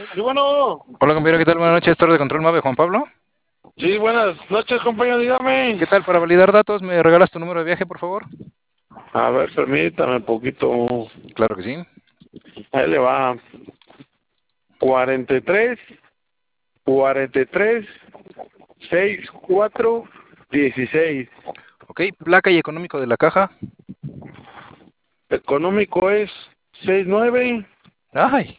Sí, bueno. Hola compañero, ¿qué tal? Buenas noches, Torre de Control Mave, Juan Pablo. Sí, buenas noches, compañero, dígame. ¿Qué tal? Para validar datos, ¿me regalas tu número de viaje, por favor? A ver, permítame un poquito. Claro que sí. Ahí le va. 43, 43, 64, 16. Ok, placa y económico de la caja. Económico es 69. Ay,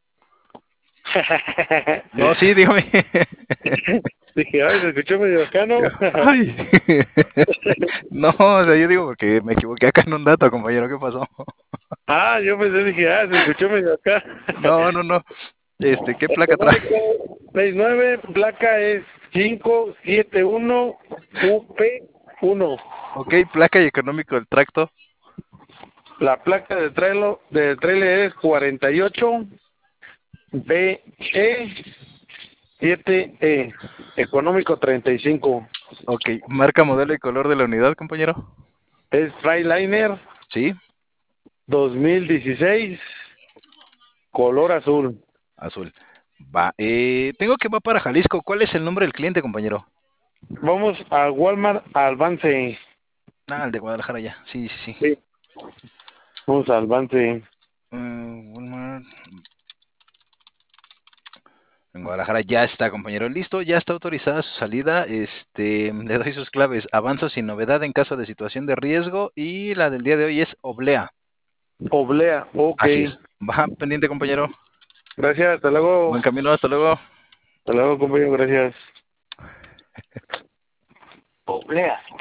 no, sí, dígame. Dije, ay, se escuchó medio bacano. Ay. No, o sea, yo digo porque me equivoqué acá en un dato, compañero, ¿qué pasó? Ah, yo pensé, dije, se escuchó medio acá. No, no, no. ¿Qué placa trae? Económico 69, placa es 571 UP1. Ok, placa y económico del tracto. La placa de trailer es 48 BE7E. Económico 35. Ok, marca, modelo y color de la unidad, compañero. Es Freightliner Sí, 2016, color azul. azul. Va, tengo que va para Jalisco. ¿Cuál es el nombre del cliente, compañero? Vamos a Walmart Avance. Ah, el de Guadalajara ya. Sí, sí, sí. Sí, vamos a Avance. Walmart. En Guadalajara ya está, compañero. Listo, ya está autorizada su salida. Le doy sus claves. Avanzo sin novedad en caso de situación de riesgo. Y la del día de hoy es oblea. Oblea, ok. Así es. Va pendiente, compañero. Gracias, hasta luego. Buen camino, hasta luego. Hasta luego, compañero, gracias. Oblea.